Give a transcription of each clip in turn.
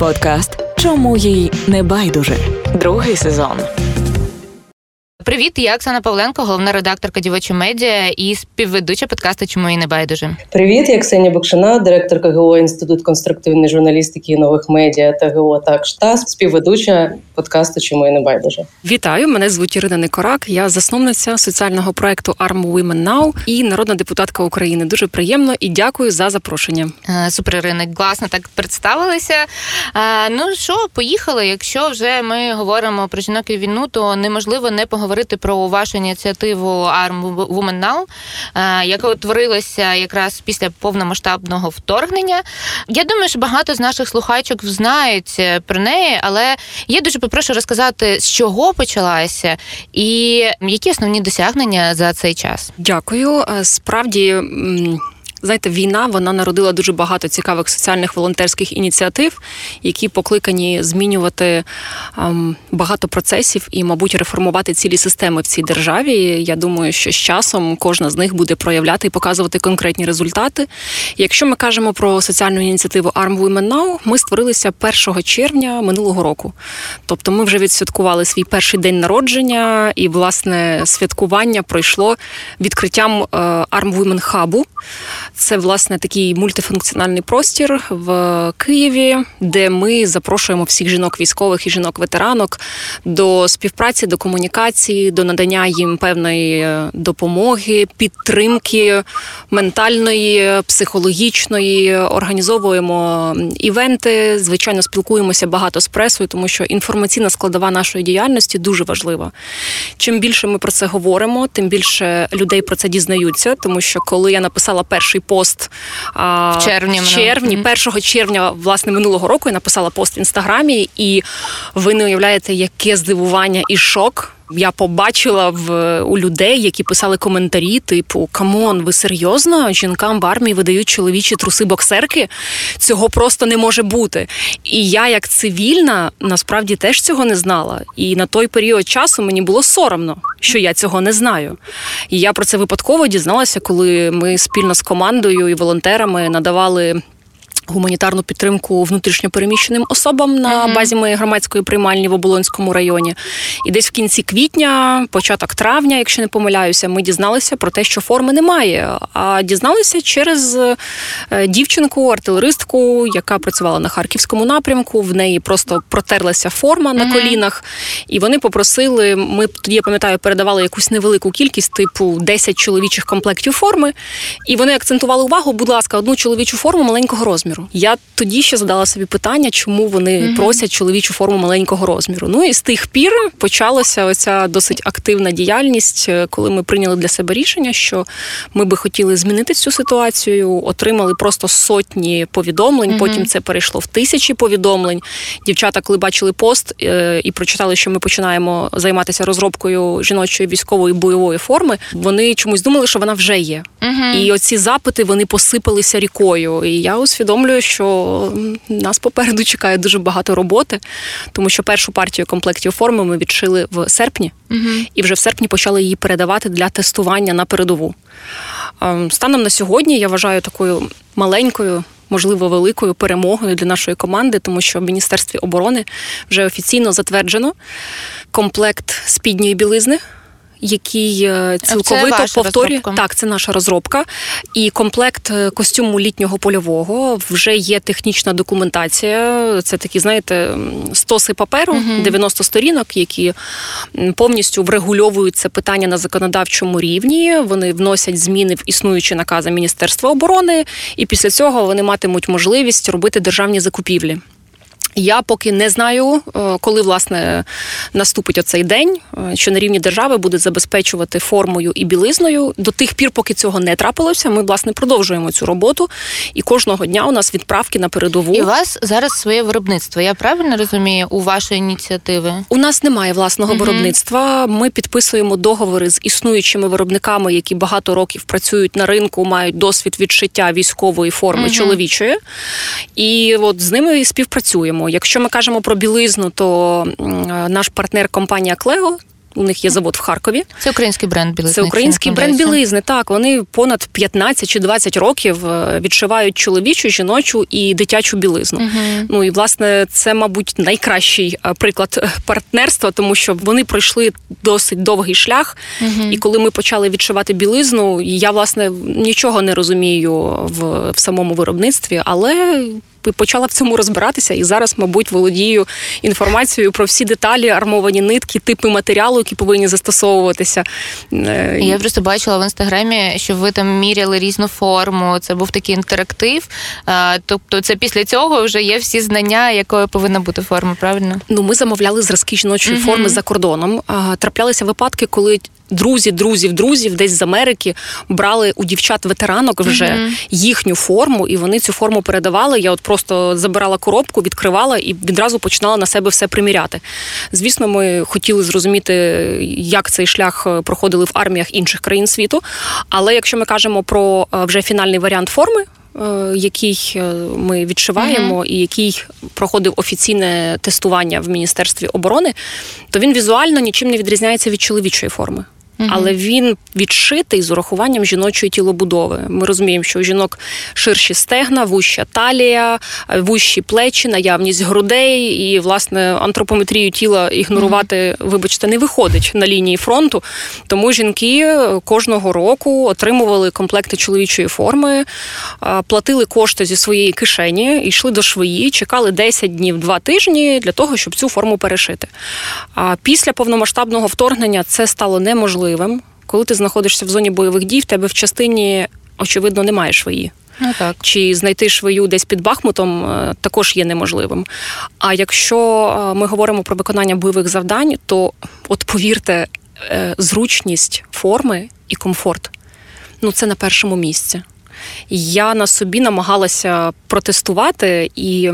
Подкаст «Чому їй не байдуже?» Другий сезон. Привіт, я Оксана Павленко, головна редакторка «Дівочої медіа» і співведуча подкасту «Чому їй не байдуже». Привіт, я Ксенія Букшина, директорка ГО Інститут конструктивної журналістики і нових медіа та ГО «Так-ШТА», співведуча подкасту «Чому їй не байдуже». Вітаю, мене звуть Ірина Никорак, я засновниця соціального проекту Arm Women Now і народна депутатка України. Дуже приємно і дякую за запрошення. Супер, Ірина, класно так представилися. Ну що, поїхали. Якщо вже ми говоримо про жінок і війну, то неможливо не поговорити про вашу ініціативу Arm Women Now, яка утворилася якраз після повномасштабного вторгнення. Я думаю, що багато з наших слухачок знають про неї, але я дуже попрошу розказати, з чого почалася і які основні досягнення за цей час. Дякую. Справді, знаєте, війна, вона народила дуже багато цікавих соціальних волонтерських ініціатив, які покликані змінювати багато процесів і, мабуть, реформувати цілі системи в цій державі. Я думаю, що з часом кожна з них буде проявляти і показувати конкретні результати. Якщо ми кажемо про соціальну ініціативу Arm Women Now, ми створилися 1 червня минулого року. Тобто ми вже відсвяткували свій перший день народження і, власне, святкування пройшло відкриттям Arm Women Hub. Це, власне, такий мультифункціональний простір в Києві, де ми запрошуємо всіх жінок-військових і жінок-ветеранок до співпраці, до комунікації, до надання їм певної допомоги, підтримки ментальної, психологічної. Організовуємо івенти, звичайно, спілкуємося багато з пресою, тому що інформаційна складова нашої діяльності дуже важлива. Чим більше ми про це говоримо, тим більше людей про це дізнаються, тому що коли я написала перший пост в червні, 1 червня, власне, минулого року я написала пост в Інстаграмі, і ви не уявляєте, яке здивування і шок я побачила у людей, які писали коментарі, типу, камон, ви серйозно? Жінкам в армії видають чоловічі труси-боксерки? Цього просто не може бути. І я, як цивільна, насправді теж цього не знала. І на той період часу мені було соромно, що я цього не знаю. І я про це випадково дізналася, коли ми спільно з командою і волонтерами надавали гуманітарну підтримку внутрішньопереміщеним особам на базі моєї громадської приймальні в Оболонському районі. І десь в кінці квітня, початок травня, якщо не помиляюся, ми дізналися про те, що форми немає. А дізналися через дівчинку, артилеристку, яка працювала на Харківському напрямку. В неї просто протерлася форма на колінах. І вони попросили, ми тоді, я пам'ятаю, передавали якусь невелику кількість, типу 10 чоловічих комплектів форми. І вони акцентували увагу, будь ласка, одну чоловічу форму маленького розміру. Я тоді ще задала собі питання, чому вони просять чоловічу форму маленького розміру. Ну і з тих пір почалася оця досить активна діяльність, коли ми прийняли для себе рішення, що ми би хотіли змінити цю ситуацію, отримали просто сотні повідомлень, потім це перейшло в тисячі повідомлень. Дівчата, коли бачили пост і прочитали, що ми починаємо займатися розробкою жіночої військової бойової форми, вони чомусь думали, що вона вже є. І оці запити, вони посипалися рікою. І я усвідомлюю, що нас попереду чекає дуже багато роботи, тому що першу партію комплектів форми ми відшили в серпні, і вже в серпні почали її передавати для тестування на передову. Станом на сьогодні я вважаю такою маленькою, можливо, великою перемогою для нашої команди, тому що в Міністерстві оборони вже офіційно затверджено комплект спідньої білизни, який цілковито повторює. Так, це наша розробка. І комплект костюму літнього польового, вже є технічна документація. Це такі, знаєте, стоси паперу, 90 сторінок, які повністю врегульовують це питання на законодавчому рівні. Вони вносять зміни в існуючі накази Міністерства оборони, і після цього вони матимуть можливість робити державні закупівлі. Я поки не знаю, коли, власне, наступить оцей день, що на рівні держави будуть забезпечувати формою і білизною. До тих пір, поки цього не трапилося, ми, власне, продовжуємо цю роботу. І кожного дня у нас відправки на передову. І у вас зараз своє виробництво, я правильно розумію, у вашої ініціативи? У нас немає власного виробництва. Ми підписуємо договори з існуючими виробниками, які багато років працюють на ринку, мають досвід відшиття військової форми чоловічої. І от з ними співпрацюємо. Якщо ми кажемо про білизну, то наш партнер компанія Клего У них є завод в Харкові. Це український бренд білизни. Це український бренд білизни, так. Вони понад 15 чи 20 років відшивають чоловічу, жіночу і дитячу білизну. Ну і, власне, це, мабуть, найкращий приклад партнерства, тому що вони пройшли досить довгий шлях. І коли ми почали відшивати білизну, я, власне, нічого не розумію в самому виробництві, але почала в цьому розбиратися і зараз, мабуть, володію інформацією про всі деталі, армовані нитки, типи матеріалу, які повинні застосовуватися. Я просто бачила в Інстаграмі, що ви там міряли різну форму, це був такий інтерактив, тобто це після цього вже є всі знання, якою повинна бути форма, правильно? Ну, ми замовляли зразки жіночої форми за кордоном. Траплялися випадки, коли друзів десь з Америки брали у дівчат-ветеранок вже їхню форму, і вони цю форму передавали. Я от просто забирала коробку, відкривала і відразу починала на себе все приміряти. Звісно, ми хотіли зрозуміти, як цей шлях проходили в арміях інших країн світу, але якщо ми кажемо про вже фінальний варіант форми, який ми відшиваємо і який проходив офіційне тестування в Міністерстві оборони, то він візуально нічим не відрізняється від чоловічої форми. Але він відшитий з урахуванням жіночої тілобудови. Ми розуміємо, що у жінок ширші стегна, вуща талія, вущі плечі, наявність грудей і, власне, антропометрію тіла ігнорувати, вибачте, не виходить на лінії фронту. Тому жінки кожного року отримували комплекти чоловічої форми, платили кошти зі своєї кишені, йшли до швеї, чекали 10 днів, 2 тижні для того, щоб цю форму перешити. А після повномасштабного вторгнення це стало неможливим. Коли ти знаходишся в зоні бойових дій, в тебе в частині, очевидно, немає швеї. Ну, так. Чи знайти швею десь під Бахмутом також є неможливим. А якщо ми говоримо про виконання бойових завдань, то, от повірте, зручність форми і комфорт, ну це на першому місці. Я на собі намагалася протестувати і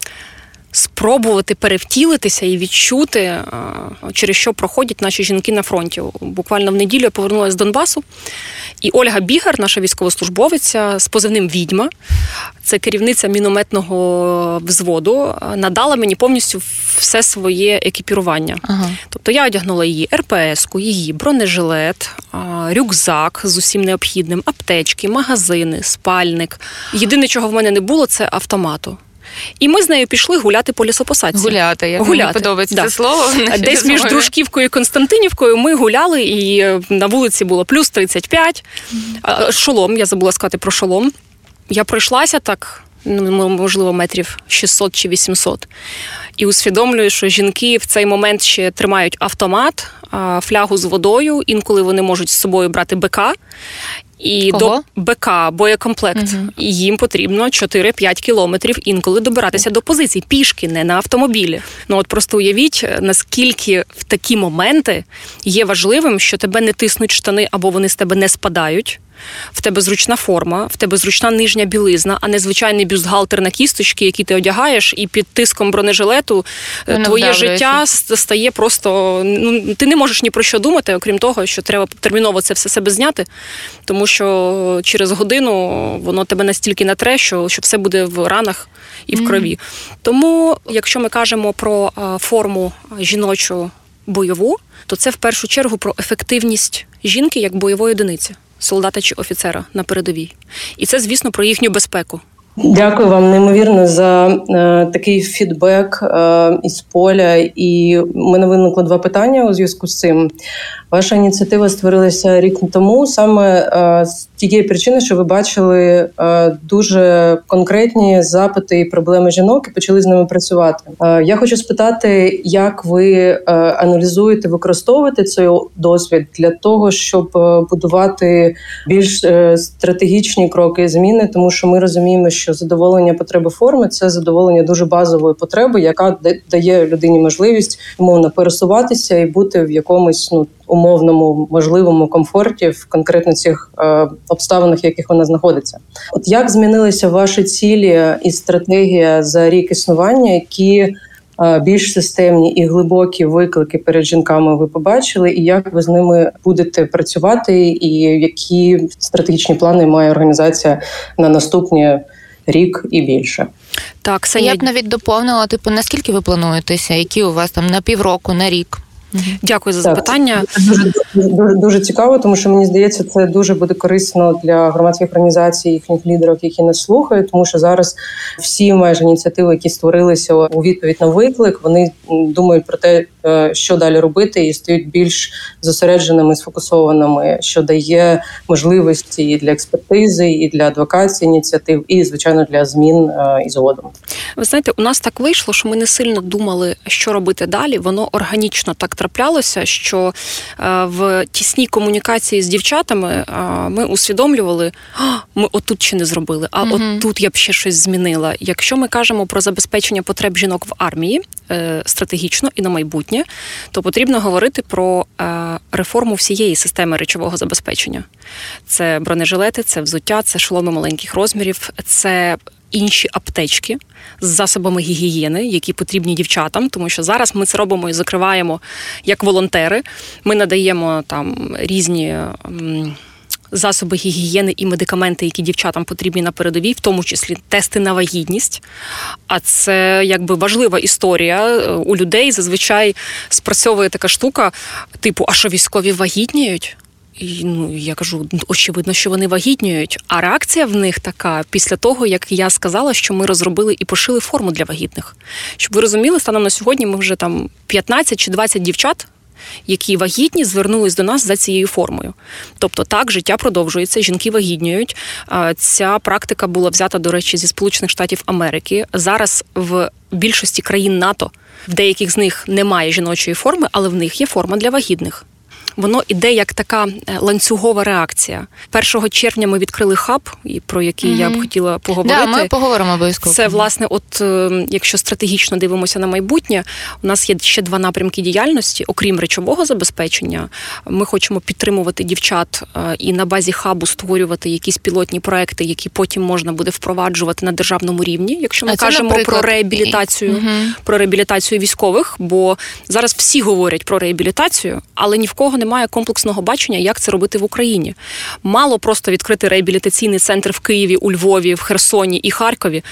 спробувати перевтілитися і відчути, через що проходять наші жінки на фронті. Буквально в неділю я повернулася з Донбасу, і Ольга Бігар, наша військовослужбовиця з позивним «Відьма», це керівниця мінометного взводу, надала мені повністю все своє екіпірування. Тобто я одягнула її РПС-ку, її бронежилет, рюкзак з усім необхідним, аптечки, магазини, спальник. Єдине, чого в мене не було, це автомату. І ми з нею пішли гуляти по лісопосадці. Мені подобається це слово. Десь між Дружківкою і Константинівкою ми гуляли, і на вулиці було плюс 35. Шолом, я забула сказати про шолом. Я пройшлася так, можливо, метрів 600 чи 800. І усвідомлюю, що жінки в цей момент ще тримають автомат, флягу з водою, інколи вони можуть з собою брати БК. І до БК, боєкомплект. І їм потрібно 4-5 кілометрів інколи добиратися до позицій. Пішки, не на автомобілі. Ну от просто уявіть, наскільки в такі моменти є важливим, що тебе не тиснуть штани або вони з тебе не спадають. В тебе зручна форма, в тебе зручна нижня білизна, а не звичайний бюстгальтер на кісточки, який ти одягаєш, і під тиском бронежилету твоє життя стає просто... Ну, ти не можеш ні про що думати, окрім того, що треба терміново це все себе зняти, тому що через годину воно тебе настільки натре, що все буде в ранах і в крові. Тому, якщо ми кажемо про форму жіночу бойову, то це в першу чергу про ефективність жінки як бойової одиниці, солдата чи офіцера на передовій. І це, звісно, про їхню безпеку. Дякую вам неймовірно за такий фідбек із поля. І в мене виникло 2 питання у зв'язку з цим. Ваша ініціатива створилася рік тому саме з тієї причини, що ви бачили дуже конкретні запити і проблеми жінок і почали з ними працювати. Я хочу спитати, як ви аналізуєте, використовуєте цей досвід для того, щоб будувати більш стратегічні кроки і зміни, тому що ми розуміємо, що задоволення потреби форми – це задоволення дуже базової потреби, яка дає людині можливість умовно пересуватися і бути в якомусь умовному, можливому комфорті в конкретно цих обставинах, в яких вона знаходиться. От як змінилися ваші цілі і стратегія за рік існування, які більш системні і глибокі виклики перед жінками ви побачили, і як ви з ними будете працювати, і які стратегічні плани має організація на наступні рік і більше? Так, я б навіть доповнила, наскільки ви плануєтеся, які у вас там на півроку, на рік? Дякую за запитання. Дуже цікаво, тому що мені здається, це дуже буде корисно для громадських організацій, їхніх лідерів, які нас слухають, тому що зараз всі майже ініціативи, які створилися у відповідь на виклик, вони думають про те, що далі робити, і стають більш зосередженими, сфокусованими, що дає можливості і для експертизи, і для адвокації ініціатив, і, звичайно, для змін і згодом. Ви знаєте, у нас так вийшло, що ми не сильно думали, що робити далі. Воно органічно так траплялося, що в тісній комунікації з дівчатами ми усвідомлювали, ми отут ще не зробили, а отут я б ще щось змінила. Якщо ми кажемо про забезпечення потреб жінок в армії стратегічно і на майбутнє, то потрібно говорити про реформу всієї системи речового забезпечення. Це бронежилети, це взуття, це шоломи маленьких розмірів, це інші аптечки з засобами гігієни, які потрібні дівчатам, тому що зараз ми це робимо і закриваємо як волонтери. Ми надаємо там різні засоби гігієни і медикаменти, які дівчатам потрібні на передовій, в тому числі тести на вагітність. А це якби важлива історія. У людей зазвичай спрацьовує така штука, типу, а що військові вагітніють? І, я кажу, очевидно, що вони вагітніють. А реакція в них така, після того, як я сказала, що ми розробили і пошили форму для вагітних. Щоб ви розуміли, станом на сьогодні ми вже там 15 чи 20 дівчат, які вагітні, звернулись до нас за цією формою. Тобто так, життя продовжується, жінки вагітніють. Ця практика була взята, до речі, зі Сполучених Штатів Америки. Зараз в більшості країн НАТО, в деяких з них немає жіночої форми, але в них є форма для вагітних. Воно іде як така ланцюгова реакція. 1 червня ми відкрили хаб, про який я б хотіла поговорити. Да, ми поговоримо обов'язково. Це, власне, якщо стратегічно дивимося на майбутнє, у нас є ще 2 напрямки діяльності. Окрім речового забезпечення, ми хочемо підтримувати дівчат і на базі хабу створювати якісь пілотні проекти, які потім можна буде впроваджувати на державному рівні. Якщо ми кажемо про реабілітацію військових, бо зараз всі говорять про реабілітацію, але ні в кого немає комплексного бачення, як це робити в Україні. Мало просто відкрити реабілітаційний центр в Києві, у Львові, в Херсоні і Харкові.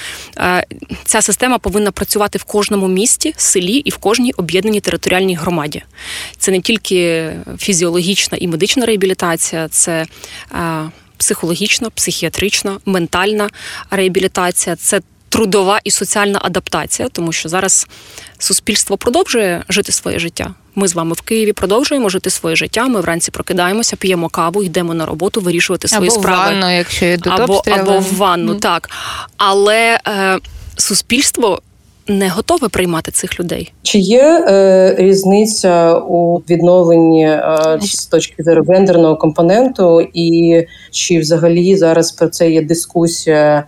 Ця система повинна працювати в кожному місті, селі і в кожній об'єднаній територіальній громаді. Це не тільки фізіологічна і медична реабілітація, це психологічна, психіатрична, ментальна реабілітація, це трудова і соціальна адаптація, тому що зараз суспільство продовжує жити своє життя. Ми з вами в Києві продовжуємо жити своє життя, ми вранці прокидаємося, п'ємо каву, йдемо на роботу, вирішувати свої справи. Або в ванну, якщо йдуть обстріли. Або в ванну, так. Але суспільство не готове приймати цих людей. Чи є різниця у відновленні з точки зору гендерного компоненту, і чи взагалі зараз про це є дискусія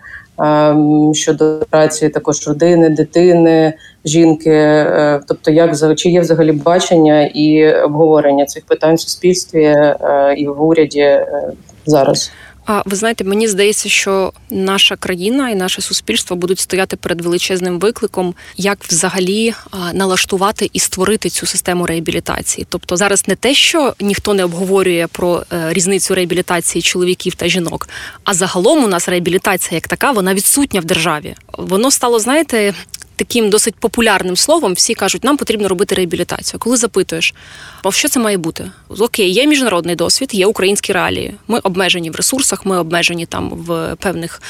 щодо праці також родини, дитини, жінки, тобто чи є взагалі бачення і обговорення цих питань в суспільстві і в уряді зараз? Ви знаєте, мені здається, що наша країна і наше суспільство будуть стояти перед величезним викликом, як взагалі налаштувати і створити цю систему реабілітації. Тобто зараз не те, що ніхто не обговорює про різницю реабілітації чоловіків та жінок, а загалом у нас реабілітація як така, вона відсутня в державі. Воно стало, знаєте, таким досить популярним словом. Всі кажуть, нам потрібно робити реабілітацію. Коли запитуєш, а що це має бути? Окей, є міжнародний досвід, є українські реалії. Ми обмежені в ресурсах, ми обмежені там в певних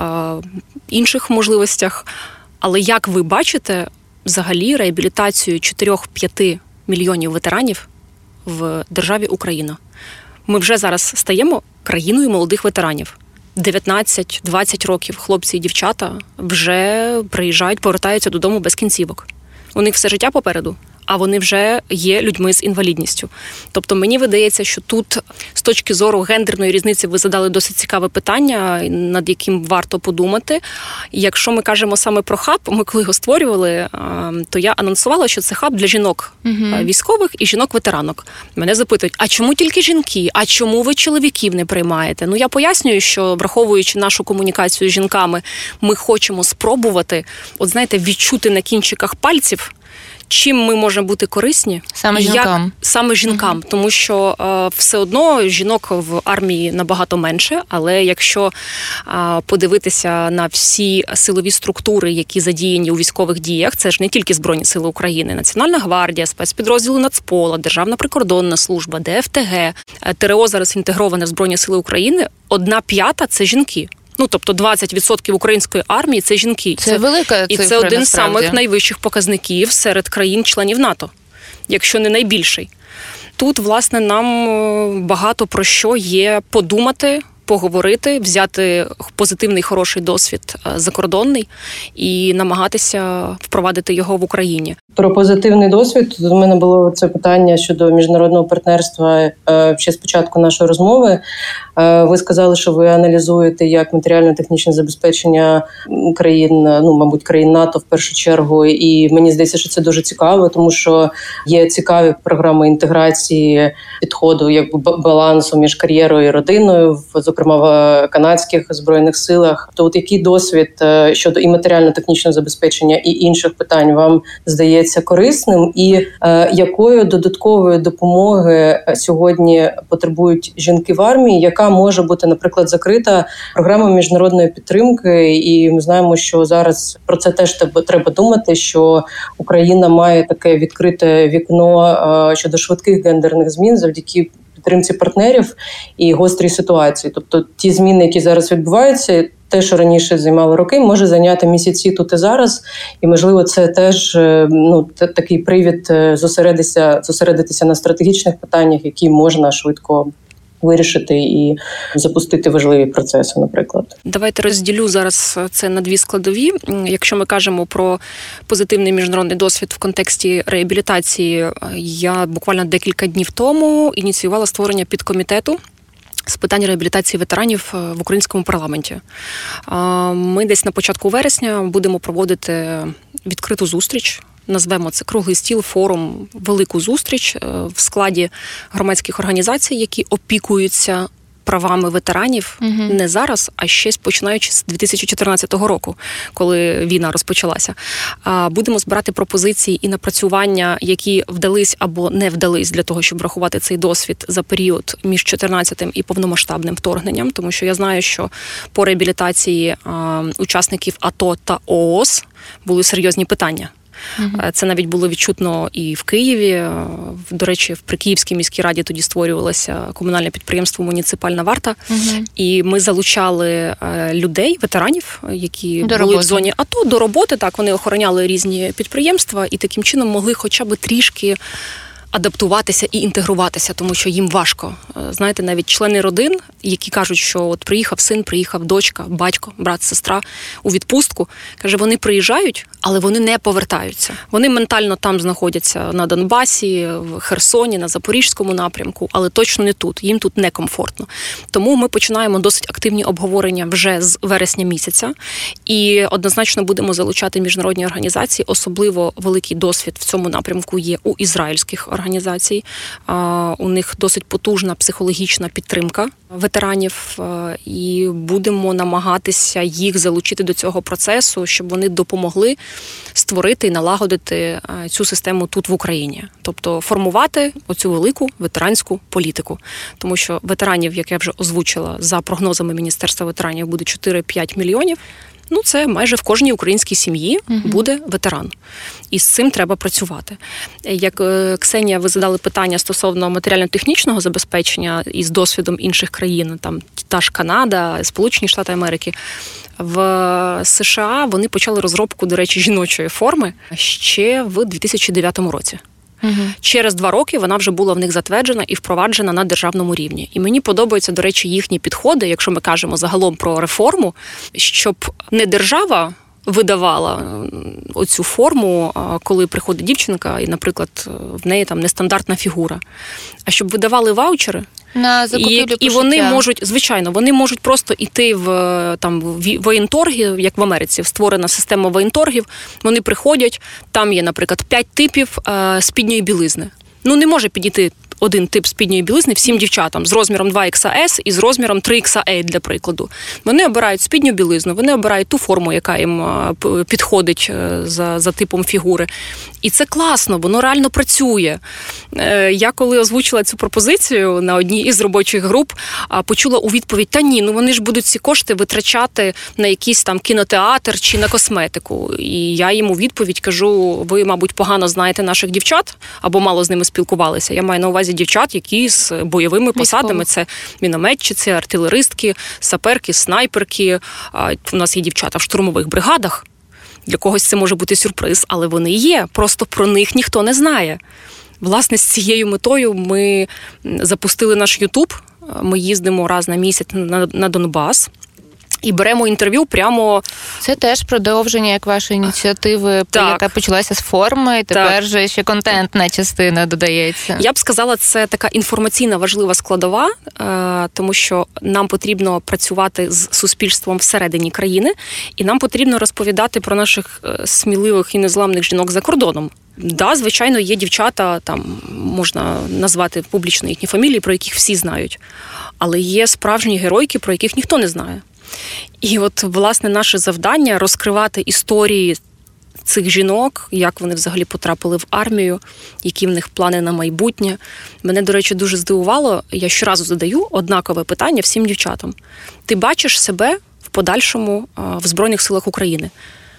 інших можливостях. Але як ви бачите, взагалі реабілітацію 4-5 мільйонів ветеранів в державі Україна? Ми вже зараз стаємо країною молодих ветеранів. 19-20 років хлопці і дівчата вже приїжджають, повертаються додому без кінцівок. У них все життя попереду, а вони вже є людьми з інвалідністю. Тобто мені видається, що тут з точки зору гендерної різниці ви задали досить цікаве питання, над яким варто подумати. І якщо ми кажемо саме про хаб, ми коли його створювали, то я анонсувала, що це хаб для жінок військових і жінок-ветеранок. Мене запитують, а чому тільки жінки? А чому ви чоловіків не приймаєте? Я пояснюю, що враховуючи нашу комунікацію з жінками, ми хочемо спробувати, відчути на кінчиках пальців, чим ми можемо бути корисні? Саме жінкам. Саме жінкам, тому що все одно жінок в армії набагато менше, але якщо подивитися на всі силові структури, які задіяні у військових діях, це ж не тільки Збройні сили України, Національна гвардія, спецпідрозділи Нацпола, Державна прикордонна служба, ДФТГ, ТРО зараз інтегроване в Збройні сили України, 1/5 – це жінки. Тобто 20% української армії – це жінки. Це велика цифра, і це один з насправді. самих найвищих показників серед країн-членів НАТО, якщо не найбільший. Тут, власне, нам багато про що є подумати, поговорити, взяти позитивний, хороший досвід закордонний і намагатися впровадити його в Україні. Про позитивний досвід. Тут у мене було це питання щодо міжнародного партнерства ще з початку нашої розмови. Ви сказали, що ви аналізуєте як матеріально-технічне забезпечення країн, мабуть, країн НАТО в першу чергу. І мені здається, що це дуже цікаво, тому що є цікаві програми інтеграції підходу, якби балансу між кар'єрою і родиною, зокрема в канадських збройних силах. То от який досвід щодо і матеріально-технічного забезпечення, і інших питань вам здається корисним, і якої додаткової допомоги сьогодні потребують жінки в армії, яка може бути, наприклад, закрита програма міжнародної підтримки, і ми знаємо, що зараз про це теж треба думати, що Україна має таке відкрите вікно щодо швидких гендерних змін завдяки підтримці партнерів і гострій ситуації. Тобто ті зміни, які зараз відбуваються, те, що раніше займало роки, може зайняти місяці тут і зараз. І, можливо, це теж такий привід зосередитися на стратегічних питаннях, які можна швидко вирішити і запустити важливі процеси, наприклад. Давайте розділю зараз це на дві складові. Якщо ми кажемо про позитивний міжнародний досвід в контексті реабілітації, я буквально декілька днів тому ініціювала створення підкомітету з питань реабілітації ветеранів в українському парламенті. Ми десь на початку вересня будемо проводити відкриту зустріч. Назвемо це круглий стіл, форум, велику зустріч в складі громадських організацій, які опікуються правами ветеранів не зараз, а ще починаючи з 2014 року, коли війна розпочалася. Будемо збирати пропозиції і напрацювання, які вдались або не вдались для того, щоб врахувати цей досвід за період між 14-м і повномасштабним вторгненням, тому що я знаю, що по реабілітації учасників АТО та ООС були серйозні питання. Це навіть було відчутно і в Києві. До речі, в Прикиївській міській раді тоді створювалося комунальне підприємство «Муніципальна варта». І ми залучали людей, ветеранів, які були в зоні АТО, до роботи. Так, вони охороняли різні підприємства і таким чином могли хоча б трішки адаптуватися і інтегруватися, тому що їм важко. Знаєте, навіть члени родин, які кажуть, що от приїхав син, приїхав дочка, батько, брат, сестра у відпустку, каже, вони приїжджають, але вони не повертаються. Вони ментально там знаходяться на Донбасі, в Херсоні, на Запорізькому напрямку, але точно не тут. Їм тут некомфортно. Тому ми починаємо досить активні обговорення вже з вересня місяця і однозначно будемо залучати міжнародні організації. Особливо великий досвід в цьому напрямку є у ізраїльських організацій. У них досить потужна психологічна підтримка ветеранів, і будемо намагатися їх залучити до цього процесу, щоб вони допомогли створити і налагодити цю систему тут в Україні. Тобто формувати оцю велику ветеранську політику. Тому що ветеранів, як я вже озвучила, за прогнозами Міністерства ветеранів буде 4-5 мільйонів. Це майже в кожній українській сім'ї буде ветеран. І з цим треба працювати. Як Ксенія, ви задали питання стосовно матеріально-технічного забезпечення із досвідом інших країн, там та ж Канада, Сполучені Штати Америки. В США вони почали розробку, до речі, жіночої форми ще в 2009 році. Через 2 роки вона вже була в них затверджена і впроваджена на державному рівні. І мені подобаються, до речі, їхні підходи, якщо ми кажемо загалом про реформу, щоб не держава видавала оцю форму, коли приходить дівчинка і, наприклад, в неї там нестандартна фігура, а щоб видавали ваучери. На закупівлю і вони можуть, звичайно, вони можуть просто йти в воєнторги, як в Америці, створена система воєнторгів, вони приходять, там є, наприклад, 5 типів спідньої білизни. Не може підійти один тип спідньої білизни всім дівчатам з розміром 2XS і з розміром 3XL, для прикладу. Вони обирають спідню білизну, вони обирають ту форму, яка їм підходить за типом фігури. І це класно, воно реально працює. Я коли озвучила цю пропозицію на одній із робочих груп, почула у відповідь: та ні, вони ж будуть ці кошти витрачати на якийсь там кінотеатр чи на косметику. І я їм у відповідь кажу: ви, мабуть, погано знаєте наших дівчат або мало з ними спілкувалися. Я маю на увазі дівчат, які з бойовими посадами. Це мінометчиці, артилеристки, саперки, снайперки. У нас є дівчата в штурмових бригадах. Для когось це може бути сюрприз, але вони є. Просто про них ніхто не знає. Власне, з цією метою ми запустили наш YouTube. Ми їздимо раз на місяць на Донбас і беремо інтерв'ю прямо... Це теж продовження, як вашої ініціативи, яка почалася з форми, тепер же ще контентна частина додається. Я б сказала, це така інформаційна важлива складова, тому що нам потрібно працювати з суспільством всередині країни, і нам потрібно розповідати про наших сміливих і незламних жінок за кордоном. Да, звичайно, є дівчата, там можна назвати публічно їхні фамілії, про яких всі знають, але є справжні геройки, про яких ніхто не знає. І от, власне, наше завдання – розкривати історії цих жінок, як вони взагалі потрапили в армію, які в них плани на майбутнє. Мене, до речі, дуже здивувало, я щоразу задаю однакове питання всім дівчатам. Ти бачиш себе в подальшому в Збройних силах України?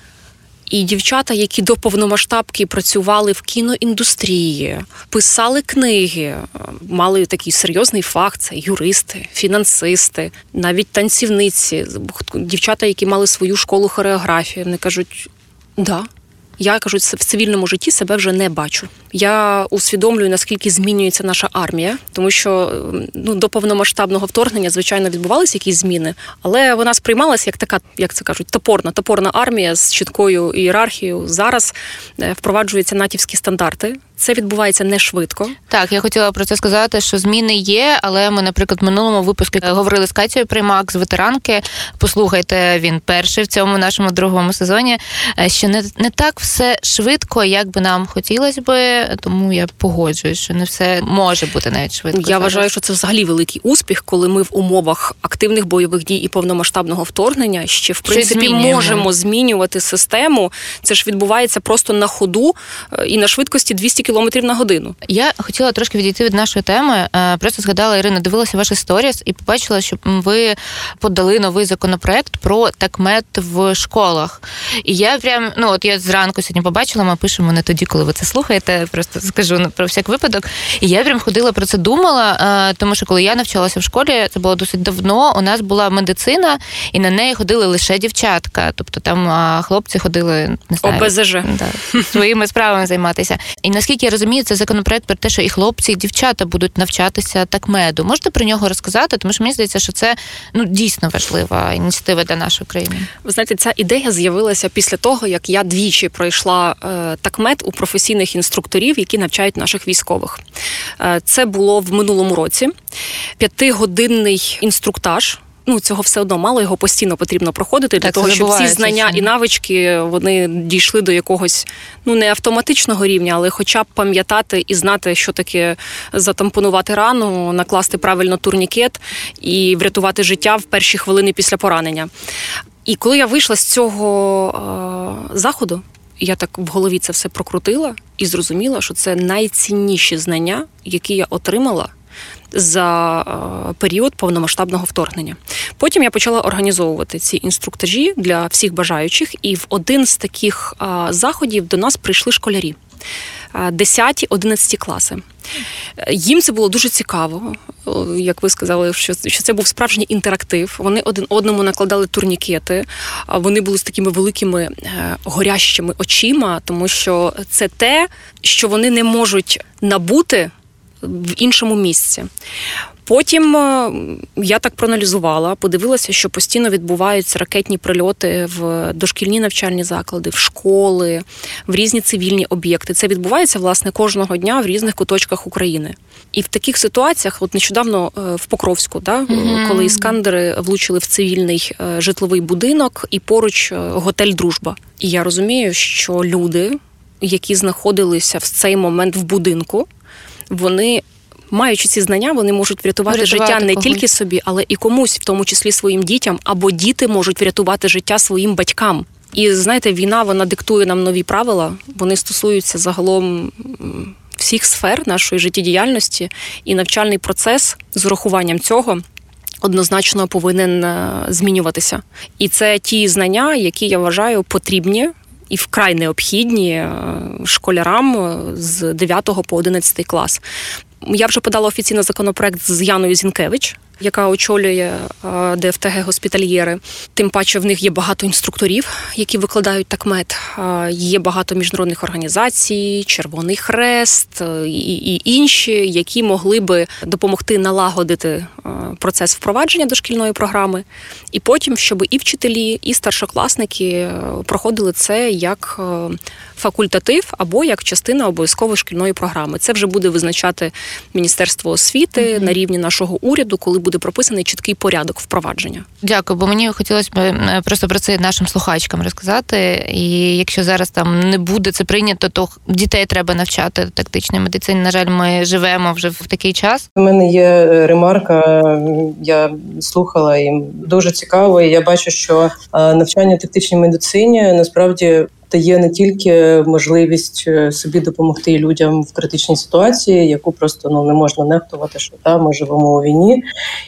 І дівчата, які до повномасштабки працювали в кіноіндустрії, писали книги, мали такий серйозний фах, це юристи, фінансисти, навіть танцівниці, дівчата, які мали свою школу хореографії, вони кажуть: да, я, кажуть, в цивільному житті себе вже не бачу. Я усвідомлюю, наскільки змінюється наша армія, тому що до повномасштабного вторгнення, звичайно, відбувалися якісь зміни, але вона сприймалася як така, як це кажуть, топорна армія з чіткою ієрархією. Зараз впроваджуються натівські стандарти. Це відбувається не швидко. Так, я хотіла про це сказати, що зміни є, але ми, наприклад, в минулому випуску говорили з Катєю Приймак, з ветеранки. Послухайте, він перший в цьому нашому другому сезоні, що не так все швидко, як би нам хотілося би, тому я погоджуюсь, що не все може бути навіть швидко. Я вважаю, що це взагалі великий успіх, коли ми в умовах активних бойових дій і повномасштабного вторгнення ще, в принципі, можемо змінювати систему. Це ж відбувається просто на ходу і на швидкості 200 кілометрів на годину. Я хотіла трошки відійти від нашої теми. Просто згадала, Ірина, дивилася ваші сторіс і побачила, що ви подали новий законопроект про такмет в школах. І я прям, я зранку сьогодні побачила, ми пишемо не тоді, коли ви це слухаєте, просто скажу про всяк випадок. І я прям ходила про це думала, тому що коли я навчалася в школі, це було досить давно, у нас була медицина, і на неї ходили лише дівчатка. Тобто там хлопці ходили, не знаю, ОБЗЖ. Своїми справами займатися. І наскільки я розумію, це законопроект про те, що і хлопці, і дівчата будуть навчатися такмеду. Можете про нього розказати? Тому що мені здається, що це дійсно важлива ініціатива для нашої країни. Ви знаєте, ця ідея з'явилася після того, як я двічі пройшла такмед у професійних інструкторів, які навчають наших військових. Це було в минулому році. 5-годинний інструктаж. Цього все одно мало, його постійно потрібно проходити для того, щоб ці знання і навички, вони дійшли до якогось, не автоматичного рівня, але хоча б пам'ятати і знати, що таке затампонувати рану, накласти правильно турнікет і врятувати життя в перші хвилини після поранення. І коли я вийшла з цього заходу, я так в голові це все прокрутила і зрозуміла, що це найцінніші знання, які я отримала за період повномасштабного вторгнення. Потім я почала організовувати ці інструктажі для всіх бажаючих, і в один з таких заходів до нас прийшли школярі. 10-11 класи. Їм це було дуже цікаво. Як ви сказали, що це був справжній інтерактив. Вони один одному накладали турнікети. Вони були з такими великими горящими очима, тому що це те, що вони не можуть набути в іншому місці. Потім я так проаналізувала, подивилася, що постійно відбуваються ракетні прильоти в дошкільні навчальні заклади, в школи, в різні цивільні об'єкти. Це відбувається, власне, кожного дня в різних куточках України. І в таких ситуаціях, нещодавно в Покровську, коли іскандери влучили в цивільний житловий будинок і поруч готель «Дружба». І я розумію, що люди, які знаходилися в цей момент в будинку, вони Маючи ці знання, вони можуть врятувати життя не тільки собі, але і комусь, в тому числі своїм дітям, або діти можуть врятувати життя своїм батькам. І, знаєте, війна, вона диктує нам нові правила, вони стосуються загалом всіх сфер нашої життєдіяльності, і навчальний процес з урахуванням цього однозначно повинен змінюватися. І це ті знання, які, я вважаю, потрібні і вкрай необхідні школярам з 9 по 11 клас. Я вже подала офіційно законопроект з Яною Зінкевич, яка очолює ДФТГ «Госпітальєри». Тим паче в них є багато інструкторів, які викладають такмет. Є багато міжнародних організацій, Червоний Хрест і інші, які могли би допомогти налагодити процес впровадження дошкільної програми. І потім, щоб і вчителі, і старшокласники проходили це як факультатив або як частина обов'язкової шкільної програми. Це вже буде визначати Міністерство освіти на рівні нашого уряду, коли буде прописаний чіткий порядок впровадження. Дякую, бо мені хотілося б просто про це нашим слухачкам розказати. І якщо зараз там не буде це прийнято, то дітей треба навчати тактичній медицині. На жаль, ми живемо вже в такий час. У мене є ремарка, я слухала і дуже цікаво. І я бачу, що навчання тактичній медицині насправді дає не тільки можливість собі допомогти людям в критичній ситуації, яку просто не можна нехтувати, що ми живемо у війні,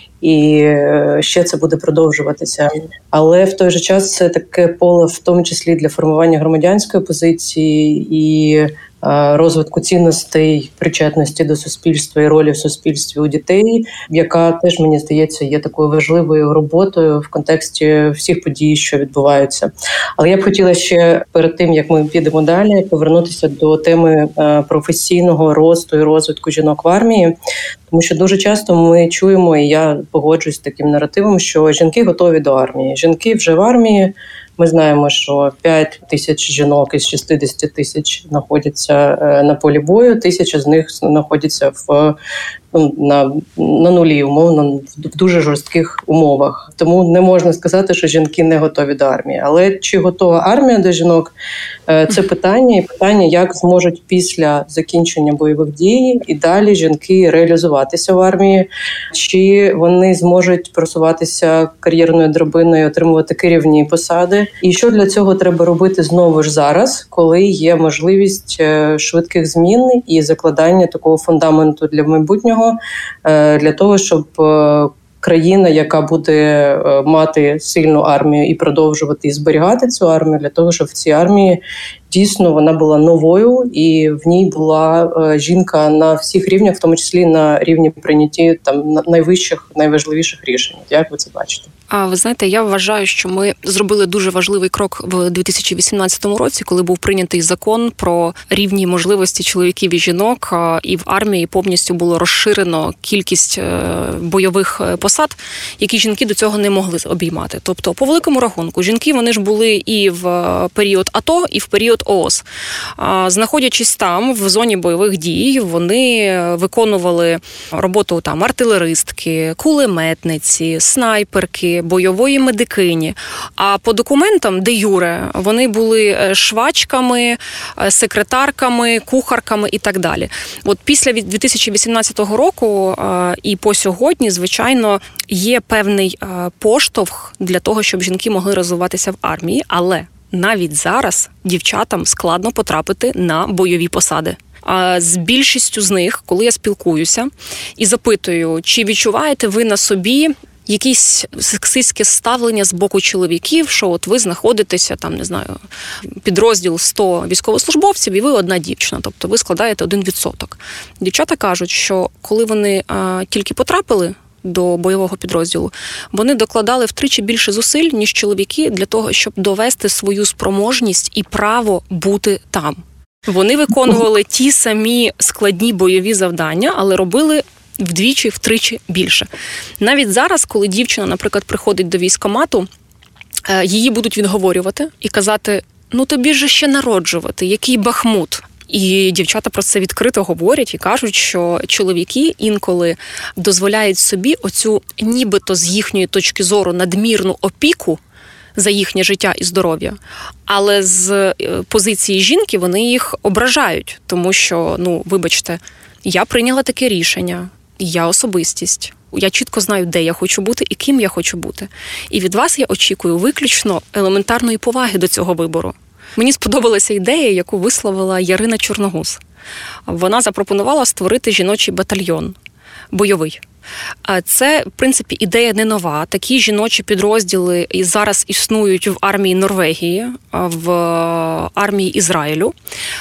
і ще це буде продовжуватися. Але в той же час це таке поле, в тому числі для формування громадянської позиції і розвитку цінностей, причетності до суспільства і ролі в суспільстві у дітей, яка теж, мені здається, є такою важливою роботою в контексті всіх подій, що відбуваються. Але я б хотіла ще перед тим, як ми підемо далі, повернутися до теми професійного росту і розвитку жінок в армії, тому що дуже часто ми чуємо, і я погоджуюсь з таким наративом, що жінки готові до армії. Жінки вже в армії. Ми знаємо, що 5 тисяч жінок із 60 тисяч знаходяться на полі бою, 1000 з них знаходяться на нулі, умовно, в дуже жорстких умовах. Тому не можна сказати, що жінки не готові до армії. Але чи готова армія до жінок – це питання. І питання, як зможуть після закінчення бойових дій і далі жінки реалізуватися в армії, чи вони зможуть просуватися кар'єрною драбиною, отримувати керівні посади. І що для цього треба робити знову ж зараз, коли є можливість швидких змін і закладання такого фундаменту для майбутнього, для того, щоб країна, яка буде мати сильну армію і продовжувати і зберігати цю армію, для того, щоб в цій армії дійсно вона була новою і в ній була жінка на всіх рівнях, в тому числі на рівні прийнятті найвищих, найважливіших рішень. Як ви це бачите? А ви знаєте, я вважаю, що ми зробили дуже важливий крок в 2018 році, коли був прийнятий закон про рівні можливості чоловіків і жінок, і в армії повністю було розширено кількість бойових посад, які жінки до цього не могли обіймати. Тобто, по великому рахунку, жінки, вони ж були і в період АТО, і в період ООС. Знаходячись там, в зоні бойових дій, вони виконували роботу артилеристки, кулеметниці, снайперки, бойової медикині. А по документам, де юре, вони були швачками, секретарками, кухарками і так далі. От після 2018 року і по сьогодні, звичайно, є певний поштовх для того, щоб жінки могли розвиватися в армії, але навіть зараз дівчатам складно потрапити на бойові посади. А з більшістю з них, коли я спілкуюся і запитую, чи відчуваєте ви на собі якісь сексистське ставлення з боку чоловіків, що от ви знаходитеся, підрозділ 100 військовослужбовців, і ви одна дівчина, тобто ви складаєте 1%. Дівчата кажуть, що коли вони тільки потрапили до бойового підрозділу, вони докладали втричі більше зусиль, ніж чоловіки, для того, щоб довести свою спроможність і право бути там. Вони виконували ті самі складні бойові завдання, але робили вдвічі-втричі більше. Навіть зараз, коли дівчина, наприклад, приходить до військкомату, її будуть відговорювати і казати, тобі ж ще народжувати, який Бахмут. І дівчата про це відкрито говорять і кажуть, що чоловіки інколи дозволяють собі оцю, нібито з їхньої точки зору, надмірну опіку за їхнє життя і здоров'я. Але з позиції жінки вони їх ображають, тому що, вибачте, я прийняла таке рішення, я особистість. Я чітко знаю, де я хочу бути і ким я хочу бути. І від вас я очікую виключно елементарної поваги до цього вибору. Мені сподобалася ідея, яку висловила Ярина Чорногуз. Вона запропонувала створити жіночий батальйон, бойовий. Це, в принципі, ідея не нова. Такі жіночі підрозділи і зараз існують в армії Норвегії, в армії Ізраїлю.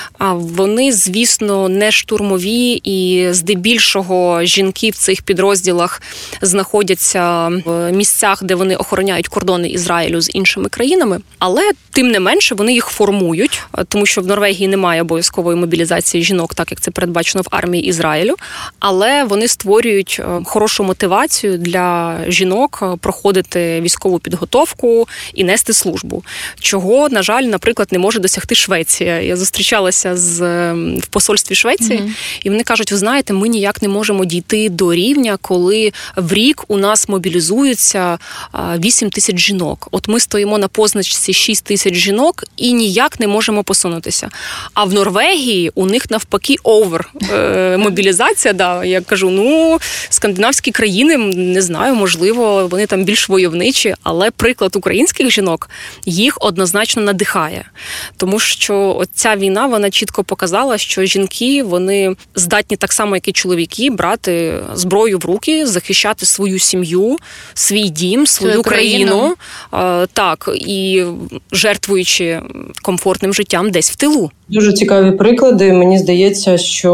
Вони, звісно, не штурмові, і здебільшого жінки в цих підрозділах знаходяться в місцях, де вони охороняють кордони Ізраїлю з іншими країнами. Але, тим не менше, вони їх формують, тому що в Норвегії немає обов'язкової мобілізації жінок, так як це передбачено в армії Ізраїлю. Але вони створюють хорошу мотивацію для жінок проходити військову підготовку і нести службу. Чого, на жаль, наприклад, не може досягти Швеція. Я зустрічалася в посольстві Швеції, і вони кажуть, ви знаєте, ми ніяк не можемо дійти до рівня, коли в рік у нас мобілізуються 8 тисяч жінок. От ми стоїмо на позначці 6 тисяч жінок і ніяк не можемо посунутися. А в Норвегії у них навпаки мобілізація, да, я кажу, скандинавські країни, не знаю, можливо, вони там більш войовничі, але приклад українських жінок їх однозначно надихає. Тому що ця війна, вона чітко показала, що жінки, вони здатні так само, як і чоловіки, брати зброю в руки, захищати свою сім'ю, свій дім, свою країну. Так, і жертвуючи комфортним життям десь в тилу. Дуже цікаві приклади. Мені здається,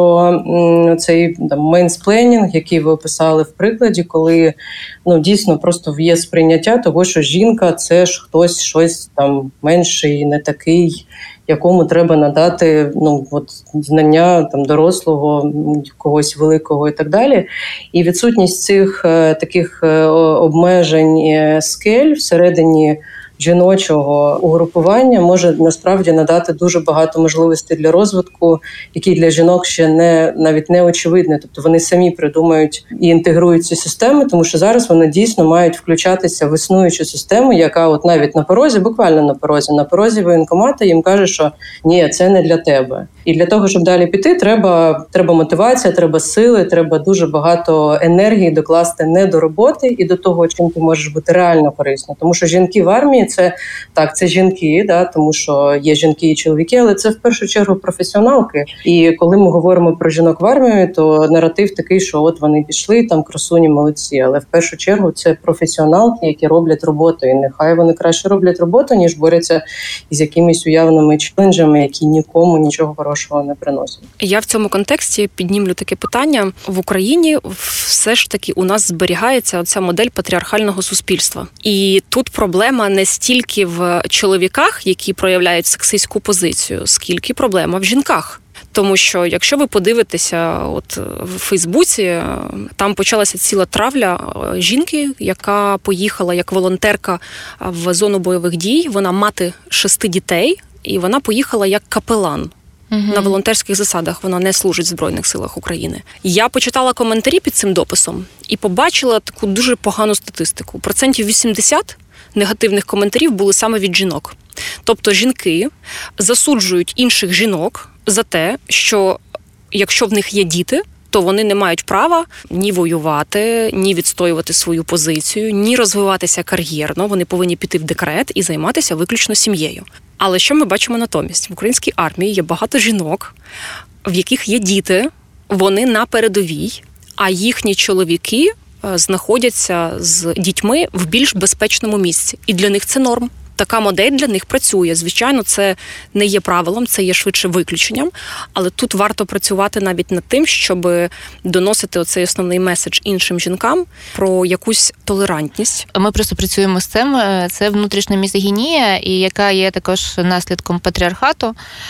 що цей мейнсплейнінг, який ви описали в прикладі, коли дійсно просто є сприйняття того, що жінка – це ж хтось щось там менший, не такий, якому треба надати знання там дорослого, когось великого і так далі. І відсутність цих таких обмежень скель всередині жіночого угрупування може насправді надати дуже багато можливостей для розвитку, які для жінок ще навіть не очевидні. Тобто вони самі придумають і інтегрують ці системи, тому що зараз вони дійсно мають включатися в існуючу систему, яка от навіть на порозі, буквально на порозі воєнкомату їм каже, що ні, це не для тебе. І для того, щоб далі піти, треба мотивація, треба сили, треба дуже багато енергії докласти не до роботи і до того, чим ти можеш бути реально корисно. Тому що жінки в армії це жінки, тому що є жінки і чоловіки, але це в першу чергу професіоналки. І коли ми говоримо про жінок в армії, то наратив такий, що от вони пішли, там красуні молодці. Але в першу чергу це професіоналки, які роблять роботу. І нехай вони краще роблять роботу, ніж борються із якимись уявними челенджами, які нікому нічого хорошого не приносять. Я в цьому контексті піднімлю таке питання. В Україні все ж таки у нас зберігається оця модель патріархального суспільства. І тут проблема не стільки в чоловіках, які проявляють сексистську позицію, скільки проблема в жінках. Тому що, якщо ви подивитеся в Фейсбуці, там почалася ціла травля жінки, яка поїхала як волонтерка в зону бойових дій. Вона мати 6 дітей, і вона поїхала як капелан. На волонтерських засадах, вона не служить в Збройних силах України. Я почитала коментарі під цим дописом і побачила таку дуже погану статистику. 80% негативних коментарів були саме від жінок. Тобто жінки засуджують інших жінок за те, що якщо в них є діти, то вони не мають права ні воювати, ні відстоювати свою позицію, ні розвиватися кар'єрно. Вони повинні піти в декрет і займатися виключно сім'єю. Але що ми бачимо натомість? В українській армії є багато жінок, в яких є діти, вони на передовій, а їхні чоловіки знаходяться з дітьми в більш безпечному місці. І для них це норм. Така модель для них працює. Звичайно, це не є правилом, це є швидше виключенням, але тут варто працювати навіть над тим, щоб доносити оцей основний меседж іншим жінкам про якусь толерантність. Ми просто працюємо з цим. Це внутрішня мізогінія, і яка є також наслідком патріархату.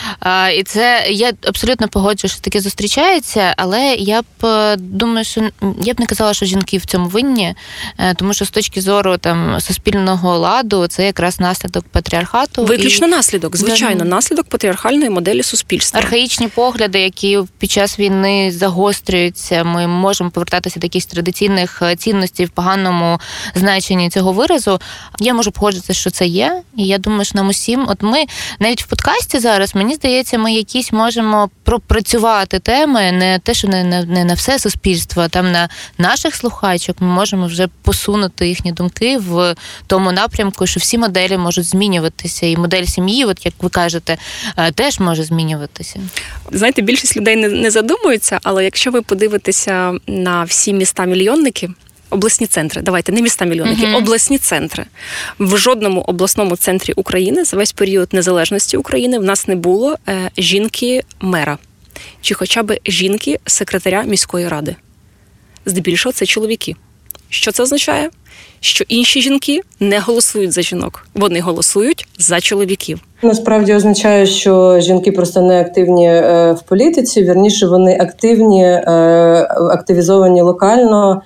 І це, я абсолютно погоджуюсь, що таке зустрічається, але я б думаю, що я б не казала, що жінки в цьому винні, тому що з точки зору суспільного ладу це якраз наслідок наслідок патріархату. Виключно наслідок, звичайно, наслідок патріархальної моделі суспільства. Архаїчні погляди, які під час війни загострюються, ми можемо повертатися до якихось традиційних цінностей в поганому значенні цього виразу. Я можу погодитися, що це є, і я думаю, що нам усім, от ми навіть в подкасті зараз, мені здається, ми якісь можемо пропрацювати теми, не те, що не на все суспільство, а там на наших слухачок ми можемо вже посунути їхні думки в тому напрямку, що всі моделі можуть змінюватися, і модель сім'ї, от як ви кажете, теж може змінюватися. Знаєте, більшість людей не задумуються, але якщо ви подивитеся на всі міста-мільйонники, обласні центри, давайте, не міста-мільйонники, обласні центри. В жодному обласному центрі України за весь період незалежності України в нас не було жінки-мера чи хоча б жінки-секретаря міської ради. Здебільшого це чоловіки. Що це означає? Що інші жінки не голосують за жінок. Вони голосують за чоловіків. Насправді означає, що жінки просто не активні в політиці, вірніше вони активні, активізовані локально,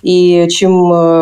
і чим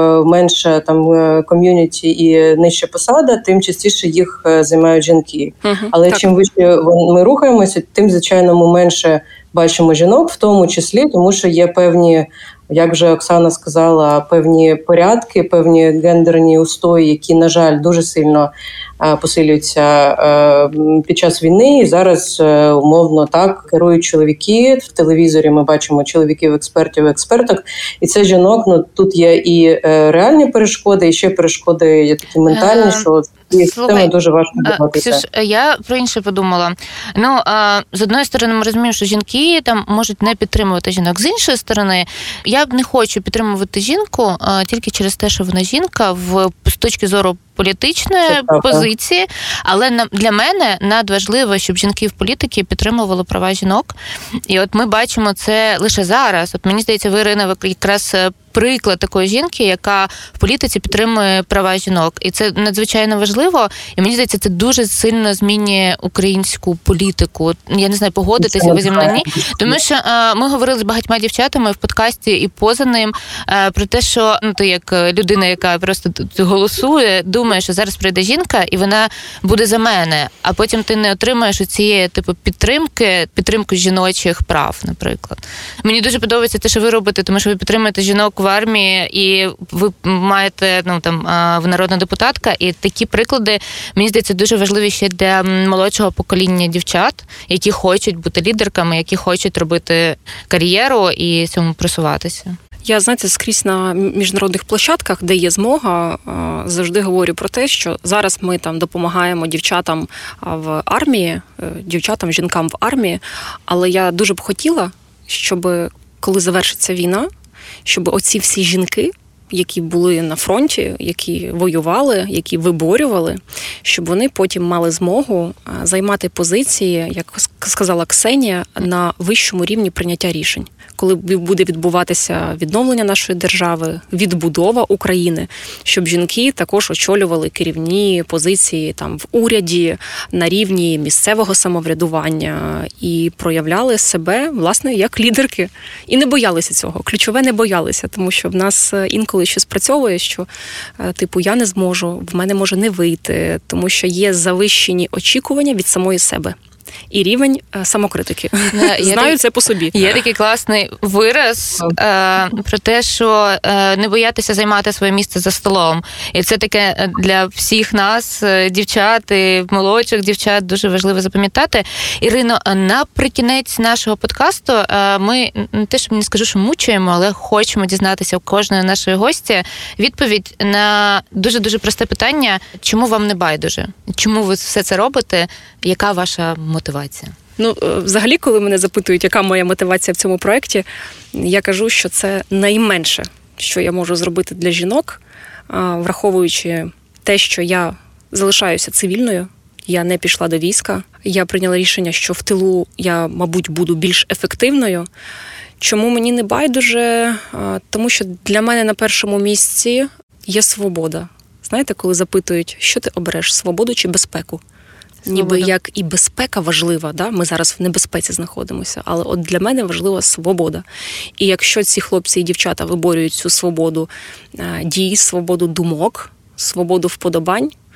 менше там ком'юніті і нижча посада, тим частіше їх займають жінки. Але чим вище ми рухаємося, тим, звичайно, ми менше бачимо жінок, в тому числі, тому що є певні, як вже Оксана сказала, певні порядки, певні гендерні устої, які, на жаль, дуже сильно посилюються під час війни. І зараз, умовно, так, керують чоловіки. В телевізорі ми бачимо чоловіків, експертів, експерток. І це жінок, ну, тут є і реальні перешкоди, і ще перешкоди є такі ментальні, що з цими дуже важко боротися. Ксюш, я про інше подумала. Ну, з одної сторони, ми розуміємо, що жінки там можуть не підтримувати жінок. З іншої сторони, я б не хочу підтримувати жінку тільки через те, що вона жінка, з точки зору політичної позиції, але для мене надважливо, щоб жінки в політиці підтримували права жінок. І от ми бачимо це лише зараз. От мені здається, ви, Ірина, якраз приклад такої жінки, яка в політиці підтримує права жінок. І це надзвичайно важливо. І мені здається, це дуже сильно змінює українську політику. Я не знаю, погодитеся ви зі мною, ні? Тому що ми говорили з багатьма дівчатами в подкасті і поза ним про те, що ти як людина, яка просто голосує, думає, що зараз прийде жінка і вона буде за мене, а потім ти не отримаєш цієї типу підтримку жіночих прав, наприклад. Мені дуже подобається те, що ви робите, тому що ви підтримуєте жінок в армії, і ви маєте, ви народна депутатка, і такі приклади, мені здається, дуже важливі ще для молодшого покоління дівчат, які хочуть бути лідерками, які хочуть робити кар'єру і цьому просуватися. Я, знаєте, скрізь на міжнародних площадках, де є змога, завжди говорю про те, що зараз ми там допомагаємо дівчатам в армії, жінкам в армії, але я дуже б хотіла, щоб коли завершиться війна, щоб оці всі жінки, які були на фронті, які воювали, які виборювали, щоб вони потім мали змогу займати позиції, як сказала Ксенія, на вищому рівні прийняття рішень. Коли буде відбуватися відновлення нашої держави, відбудова України, щоб жінки також очолювали керівні позиції там в уряді, на рівні місцевого самоврядування і проявляли себе, власне, як лідерки. І не боялися цього. Ключове, не боялися, тому що в нас інколи ще спрацьовує, що типу я не зможу, в мене може не вийти, тому що є завищені очікування від самої себе. І рівень самокритики. Знаю це по собі. Є такий класний вираз про те, що не боятися займати своє місце за столом. І це таке для всіх нас, дівчат і молодших дівчат, дуже важливо запам'ятати. Ірино, наприкінець нашого подкасту ми не те, що не скажу, що мучаємо, але хочемо дізнатися у кожної нашої гості відповідь на дуже-дуже просте питання, чому вам не байдуже? Чому ви все це робите? Яка ваша мотивація? Ну, взагалі, коли мене запитують, яка моя мотивація в цьому проєкті, я кажу, що це найменше, що я можу зробити для жінок, враховуючи те, що я залишаюся цивільною, я не пішла до війська, я прийняла рішення, що в тилу я, мабуть, буду більш ефективною. Чому мені не байдуже? Тому що для мене на першому місці є свобода. Знаєте, коли запитують, що ти обереш, свободу чи безпеку? Ніби як і безпека важлива, да? Ми зараз в небезпеці знаходимося, але от для мене важлива свобода. І якщо ці хлопці і дівчата виборюють цю свободу дій, свободу думок, свободу вподобань,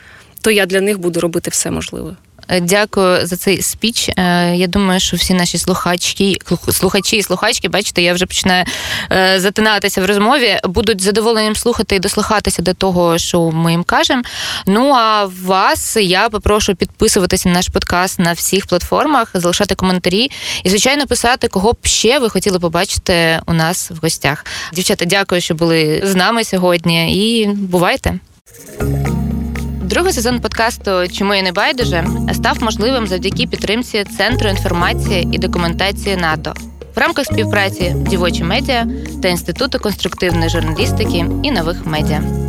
то я для них буду робити все можливе. Дякую за цей спіч. Я думаю, що всі наші слухачі і слухачки, бачите, я вже починаю затинатися в розмові, будуть з задоволенням слухати і дослухатися до того, що ми їм кажемо. Ну, а вас я попрошу підписуватися на наш подкаст на всіх платформах, залишати коментарі і, звичайно, писати, кого б ще ви хотіли побачити у нас в гостях. Дівчата, дякую, що були з нами сьогодні, і бувайте! Другий сезон подкасту «Чому я не байдуже» став можливим завдяки підтримці Центру інформації і документації НАТО в рамках співпраці «Дівочі медіа» та Інституту конструктивної журналістики і нових медіа.